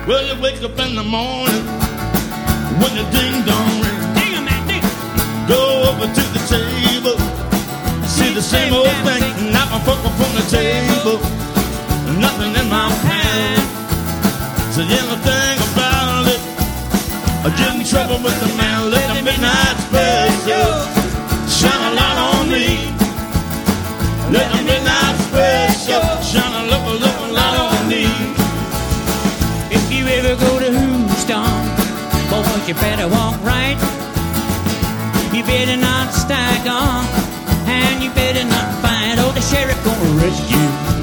Well, you wake up in the morning when the ding-dong rings. Ding 'em, man, ding. Go over to the table, see the same old thing. Knock my fork up on the table, nothing in my hand. So the only thing about it, I get in trouble with the man. Let the midnight special shine a light on me. Let the midnight special shine a little light on me. If you ever go to Houston, boy, you better walk right. You better not stagger, and you better not fight, or the sheriff gonna rescue you.